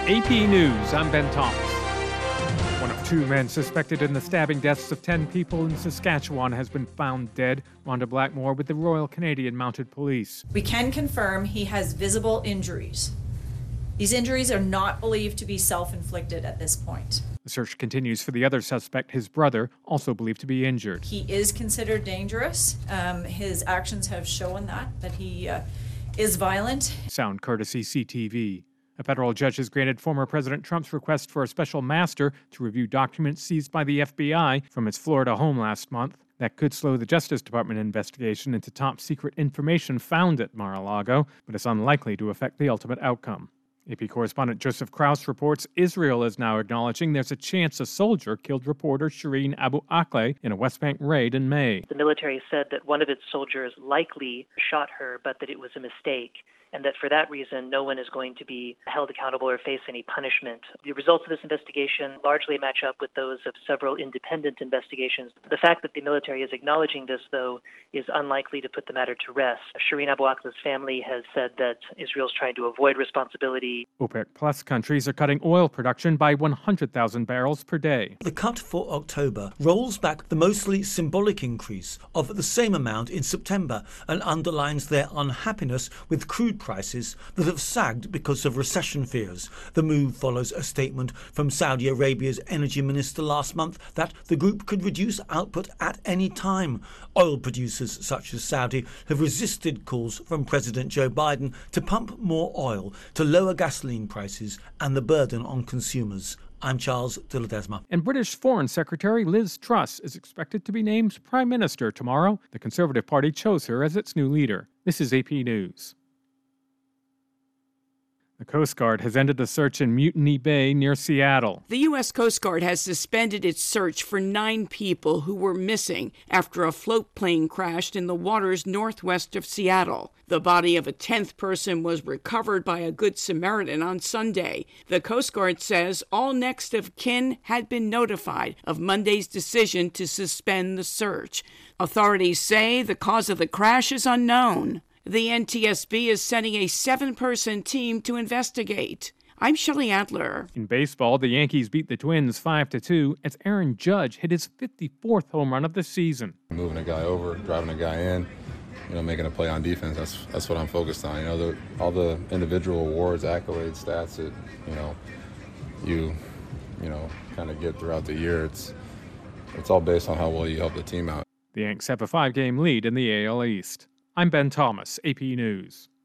AP News, I'm Ben Thomas. One of two men suspected in the stabbing deaths of 10 people in Saskatchewan has been found dead. Rhonda Blackmore with the Royal Canadian Mounted Police. We can confirm he has visible injuries. These injuries are not believed to be self-inflicted at this point. The search continues for the other suspect, his brother, also believed to be injured. He is considered dangerous. His actions have shown that he is violent. Sound courtesy CTV. A federal judge has granted former President Trump's request for a special master to review documents seized by the FBI from his Florida home last month. That could slow the Justice Department investigation into top-secret information found at Mar-a-Lago, but it's unlikely to affect the ultimate outcome. AP correspondent Joseph Krause reports Israel is now acknowledging there's a chance a soldier killed reporter Shireen Abu Akleh in a West Bank raid in May. The military said that one of its soldiers likely shot her, but that it was a mistake, and that for that reason, no one is going to be held accountable or face any punishment. The results of this investigation largely match up with those of several independent investigations. The fact that the military is acknowledging this, though, is unlikely to put the matter to rest. Shireen Abu Akleh's family has said that Israel's trying to avoid responsibility. OPEC Plus countries are cutting oil production by 100,000 barrels per day. The cut for October rolls back the mostly symbolic increase of the same amount in September and underlines their unhappiness with crude prices that have sagged because of recession fears. The move follows a statement from Saudi Arabia's energy minister last month that the group could reduce output at any time. Oil producers such as Saudi have resisted calls from President Joe Biden to pump more oil to lower gasoline prices and the burden on consumers. I'm Charles de Ledesma. And British Foreign Secretary Liz Truss is expected to be named Prime Minister tomorrow. The Conservative Party chose her as its new leader. This is AP News. The Coast Guard has ended the search in Mutiny Bay near Seattle. The U.S. Coast Guard has suspended its search for 9 people who were missing after a float plane crashed in the waters northwest of Seattle. The body of a 10th person was recovered by a Good Samaritan on Sunday. The Coast Guard says all next of kin had been notified of Monday's decision to suspend the search. Authorities say the cause of the crash is unknown. The NTSB is sending a 7-person team to investigate. I'm Shelley Adler. In baseball, the Yankees beat the Twins 5-2 as Aaron Judge hit his 54th home run of the season. Moving a guy over, driving a guy in, making a play on defense, that's what I'm focused on. All the individual awards, accolades, stats that, you kind of get throughout the year, it's all based on how well you help the team out. The Yanks have a 5-game lead in the AL East. I'm Ben Thomas, AP News.